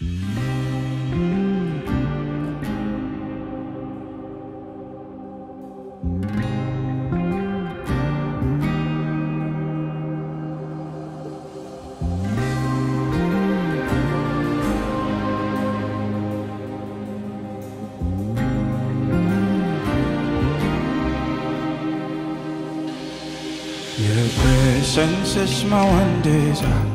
Your presence is my one desire.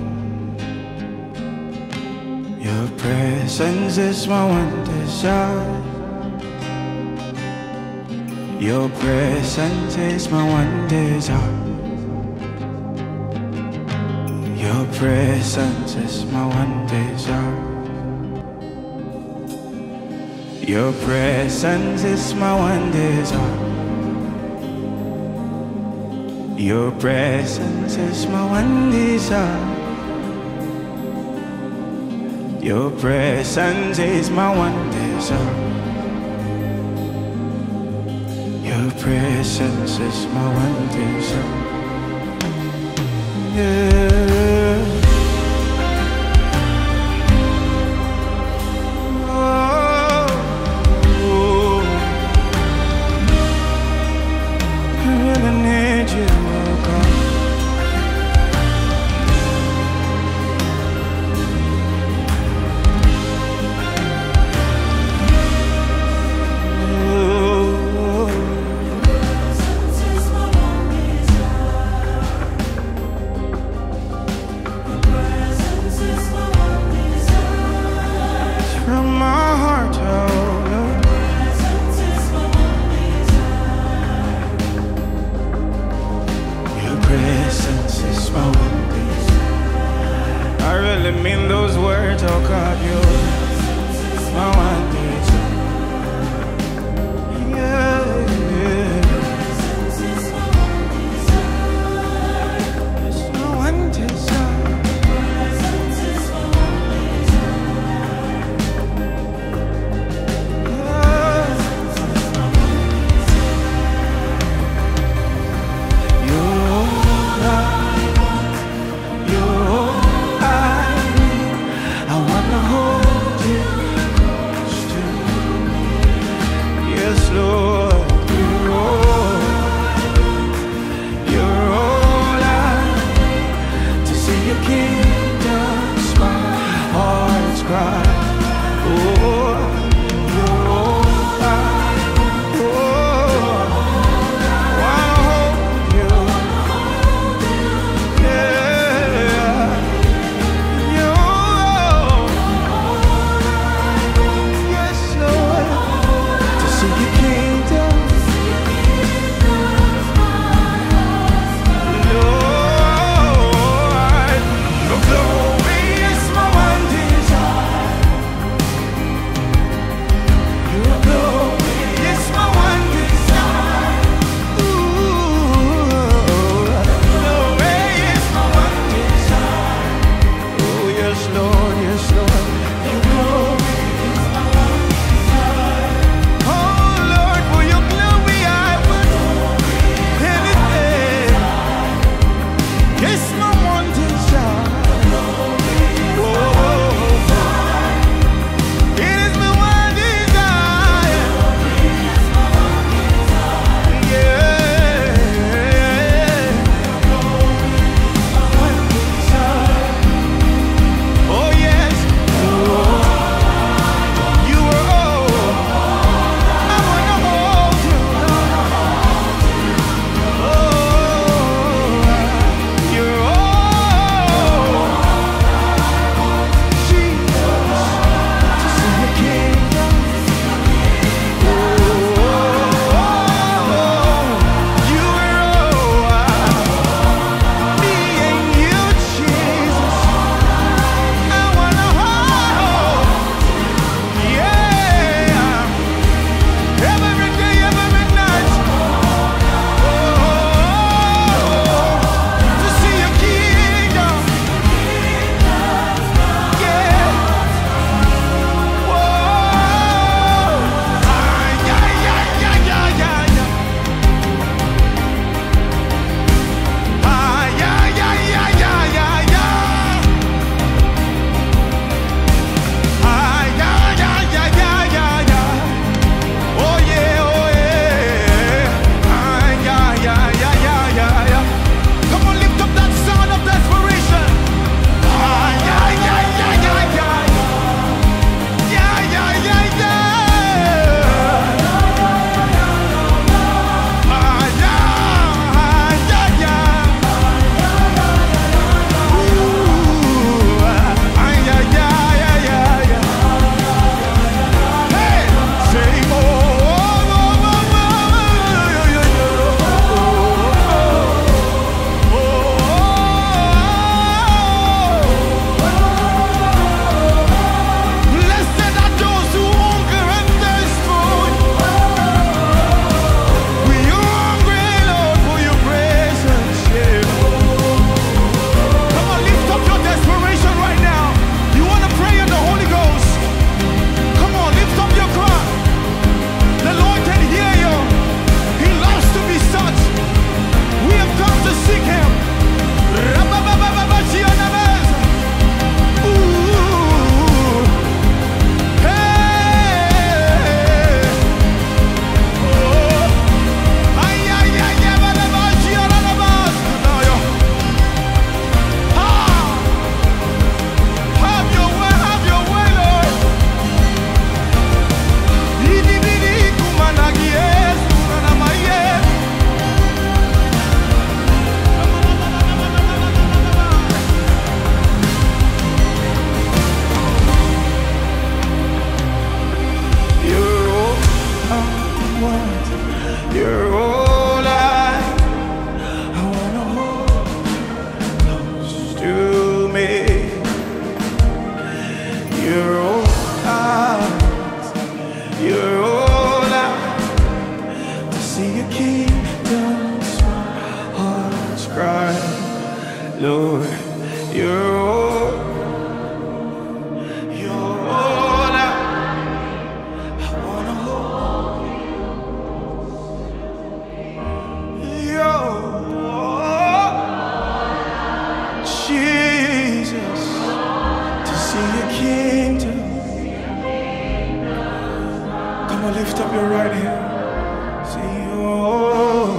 Your presence is my one desire. Your presence is my one desire. Your presence is my one desire. Your presence is my one desire. Your presence is my one desire. Your presence is my one desire. Your presence is my one desire. Yeah. Oh, I really need you. From my heart, oh Lord. Your presence is my one desire. I really mean those words, oh God. Your my one desire. Yeah, yeah. It's my one desire. I wanna hold You're all you're all to see your kingdom's hearts cry. Lord, you're all I wanna hold. You're all, Jesus, to see your kingdom. Come on, lift up your right hand. Say, oh,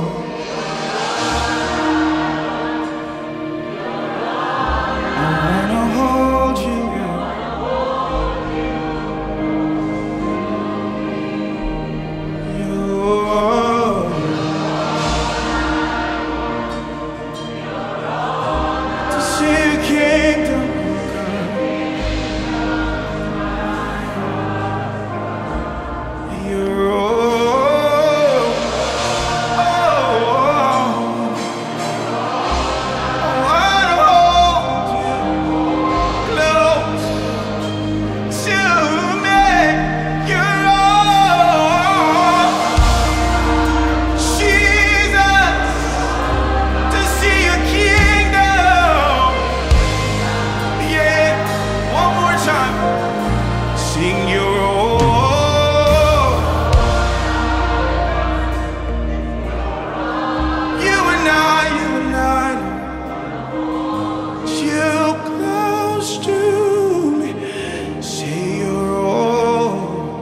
I wanna hold you. To see your kingdom. Sing your all. You and I, too close to me. Say your all.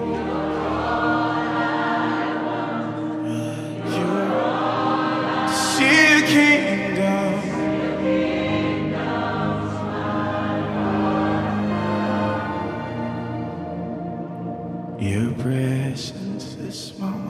See your kingdom. Your presence is my